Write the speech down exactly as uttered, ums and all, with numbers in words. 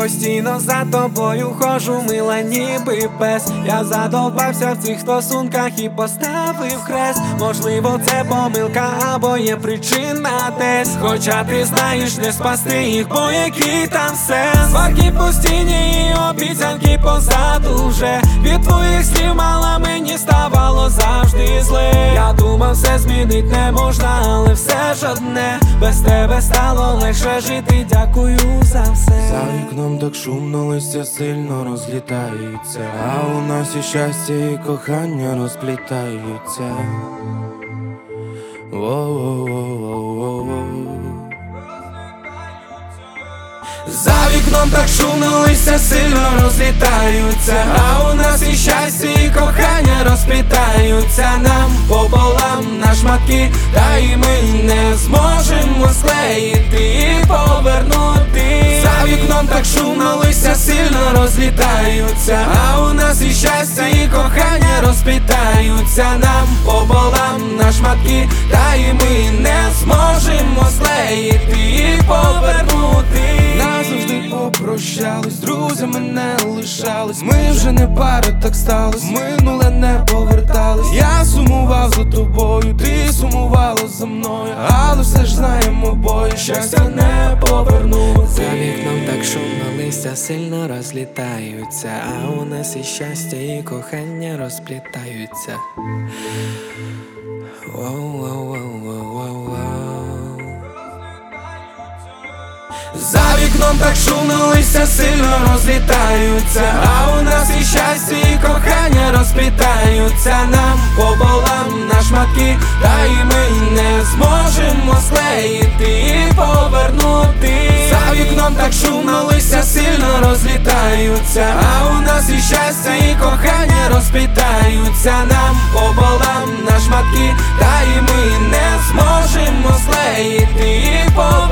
Постійно за тобою хожу, мила ніби пес. Я задовбався в цих стосунках і поставив хрест. Можливо, це помилка або є причина десь. Хоча ти знаєш, не спасти їх, бо який там сенс. Сварки постійні і обіцянки позаду вже. Від твоїх слів мала мені ставало завжди зле. Я думав, все змінить не можна, але все ж одне. Без тебе стало легше жити, дякую за все. За вікном так шумно, листя сильно розлітаються, а у нас і щастя, і кохання розплітаються. Воу-воу-воу-воу-воу. За вікном так шумно, листя сильно розлітаються, а у нас і щастя, і кохання розплітаються. Нам пополам на шматки, та й ми не зможемо склеїти і повернути. За вікном так шумно, листя сильно розлітаються, а у нас і щастя, і кохання розплітаються. Нам пополам на шматки, та й ми не зможемо склеїти і повернути. Назавжди попрощались, друзями не лишались. Ми вже не пара, так сталось, минуле не повертались. Я сумував за тобою, ти сумувала за мною, але все ж знаємо обоє, щастя не повернути. За вікном так шумно, листя сильно розлітаються, а у нас і щастя, і кохання розплітаються. Воу-воу-воу-воу-воу-воу. За вікном так шумно, листя сильно розлітаються, а у нас і щастя, і кохання розплітаються. Нам пополам на шматки, та й ми не зможемо склеїти і повернути. За вікном так шумно, листя сильно розлітаються, а у нас і щастя, і кохання розплітаються. Нам пополам на шматки, та й ми не зможемо склеїти і повернути.